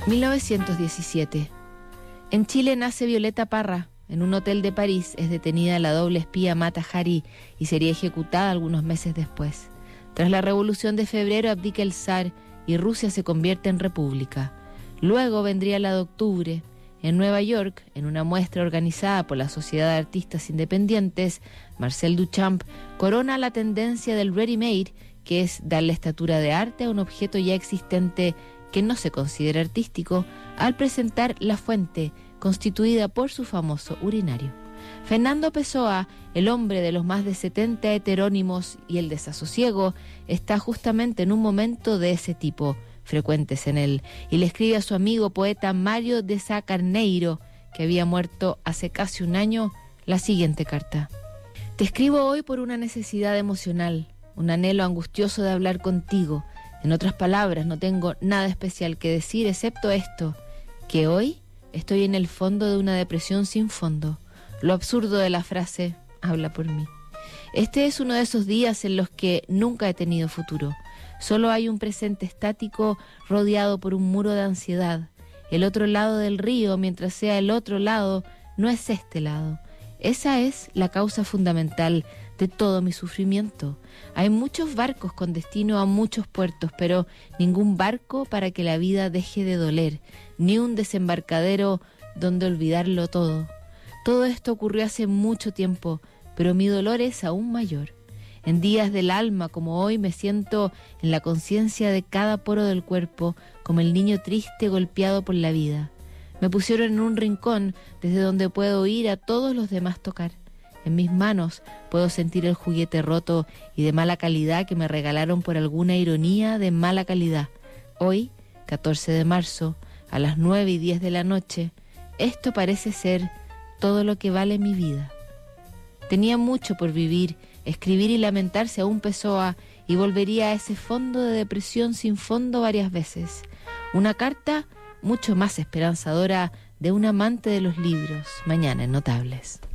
1917. En Chile nace Violeta Parra. En un hotel de París es detenida la doble espía Mata Hari y sería ejecutada algunos meses después. Tras la Revolución de Febrero abdica el zar y Rusia se convierte en república. Luego vendría la de octubre. En Nueva York, en una muestra organizada por la Sociedad de Artistas Independientes, Marcel Duchamp corona la tendencia del ready-made, que es darle estatura de arte a un objeto ya existente que no se considera artístico, al presentar La Fuente, constituida por su famoso urinario. Fernando Pessoa, el hombre de los más de 70 heterónimos y el desasosiego, está justamente en un momento de ese tipo, frecuentes en él, y le escribe a su amigo poeta Mário de Sá Carneiro, que había muerto hace casi un año, la siguiente carta. Te escribo hoy por una necesidad emocional, un anhelo angustioso de hablar contigo. En otras palabras, no tengo nada especial que decir excepto esto, que hoy estoy en el fondo de una depresión sin fondo. Lo absurdo de la frase habla por mí. Este es uno de esos días en los que nunca he tenido futuro. Solo hay un presente estático rodeado por un muro de ansiedad. El otro lado del río, mientras sea el otro lado, no es este lado. Esa es la causa fundamental de todo mi sufrimiento. Hay muchos barcos con destino a muchos puertos, pero ningún barco para que la vida deje de doler, ni un desembarcadero donde olvidarlo todo. Todo esto ocurrió hace mucho tiempo, pero mi dolor es aún mayor. En días del alma como hoy me siento en la conciencia de cada poro del cuerpo, como el niño triste golpeado por la vida. Me pusieron en un rincón desde donde puedo oír a todos los demás tocar. En mis manos puedo sentir el juguete roto y de mala calidad que me regalaron por alguna ironía de mala calidad. Hoy, 14 de marzo, a las 9:10 de la noche, esto parece ser todo lo que vale mi vida. Tenía mucho por vivir, escribir y lamentarse aún Pessoa, y volvería a ese fondo de depresión sin fondo varias veces. Una carta mucho más esperanzadora de un amante de los libros, mañana en Notables.